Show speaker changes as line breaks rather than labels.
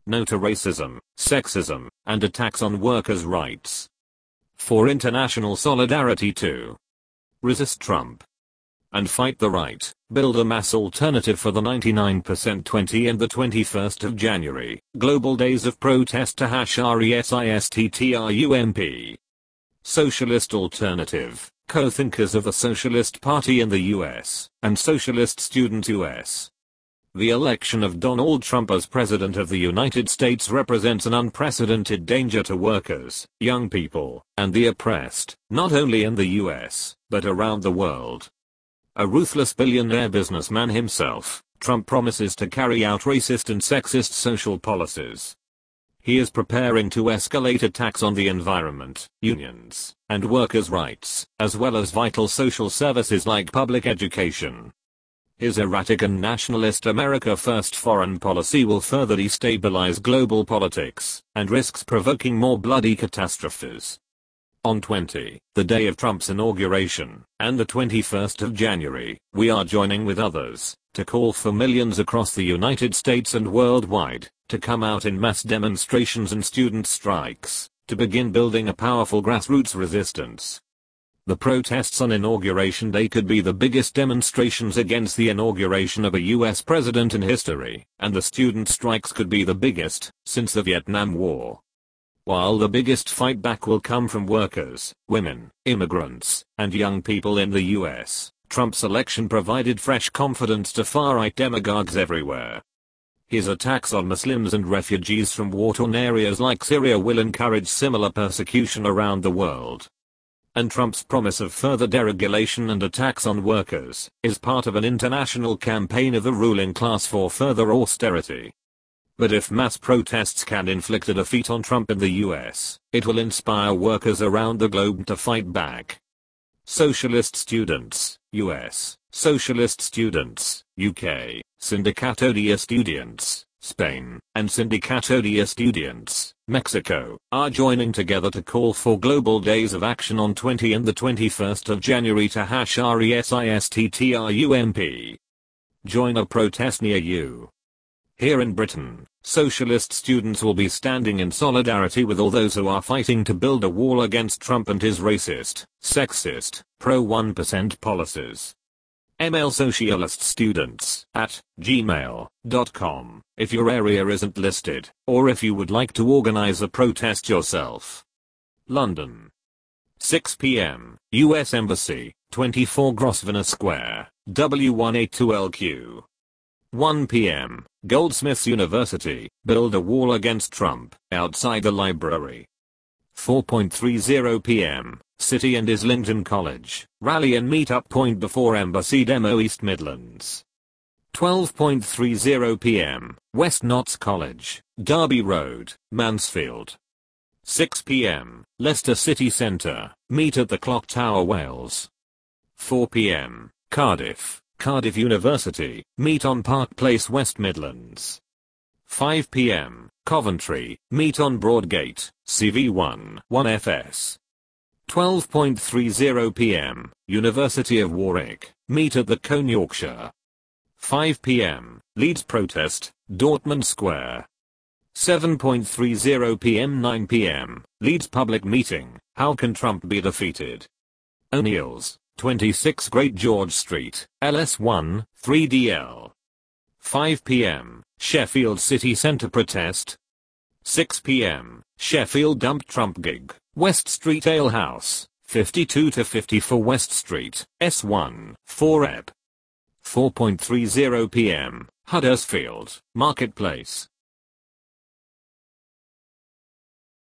No to racism, sexism, and attacks on workers' rights. For international solidarity to resist Trump and fight the right, build a mass alternative for the 99%. 20 and the 21st of January, Global Days of Protest to #RESISTTRUMP. Socialist Alternative, co-thinkers of the Socialist Party in the US, and Socialist Student US. The election of Donald Trump as President of the United States represents an unprecedented danger to workers, young people, and the oppressed, not only in the US, but around the world. A ruthless billionaire businessman himself, Trump promises to carry out racist and sexist social policies. He is preparing to escalate attacks on the environment, unions, and workers' rights, as well as vital social services like public education. His erratic and nationalist America First foreign policy will further destabilize global politics, and risks provoking more bloody catastrophes. On 20, the day of Trump's inauguration, and the 21st of January, we are joining with others to call for millions across the United States and worldwide to come out in mass demonstrations and student strikes to begin building a powerful grassroots resistance. The protests on Inauguration Day could be the biggest demonstrations against the inauguration of a US president in history, and the student strikes could be the biggest since the Vietnam War. While the biggest fight back will come from workers, women, immigrants, and young people in the US, Trump's election provided fresh confidence to far-right demagogues everywhere. His attacks on Muslims and refugees from war-torn areas like Syria will encourage similar persecution around the world. And Trump's promise of further deregulation and attacks on workers is part of an international campaign of the ruling class for further austerity. But if mass protests can inflict a defeat on Trump in the US, it will inspire workers around the globe to fight back. Socialist Students, US, Socialist Students, UK, Sindicato de Estudiantes, Spain, and Sindicato de Estudiantes, Mexico, are joining together to call for global days of action on 20 and the 21st of January to #RESISTTRUMP. Join a protest near you. Here in Britain, socialist students will be standing in solidarity with all those who are fighting to build a wall against Trump and his racist, sexist, pro-1% policies. Email socialiststudents@gmail.com if your area isn't listed, or if you would like to organize a protest yourself. London. 6 p.m. US Embassy, 24 Grosvenor Square, W182LQ. 1 p.m. Goldsmiths University, build a wall against Trump, outside the library. 4:30 p.m. City and Islington College, rally and meet-up point before Embassy Demo East Midlands. 12:30 p.m. West Notts College, Derby Road, Mansfield. 6 p.m. Leicester City Centre, meet at the Clock Tower, Wales. 4 p.m. Cardiff University, meet on Park Place, West Midlands. 5 p.m. Coventry, meet on Broadgate, CV1 1FS. 12:30 p.m. University of Warwick, meet at the Cone, Yorkshire. 5 p.m. Leeds protest, Dortmund Square. 7:30 p.m. 9 p.m. Leeds public meeting, how can Trump be defeated? O'Neill's, 26 Great George Street, LS1, 3DL. 5 p.m. Sheffield City Centre protest. 6 p.m. Sheffield dump Trump gig, West Street Ale House, 52-54 West Street, S1, 4EP. 4:30 p.m. Huddersfield Marketplace,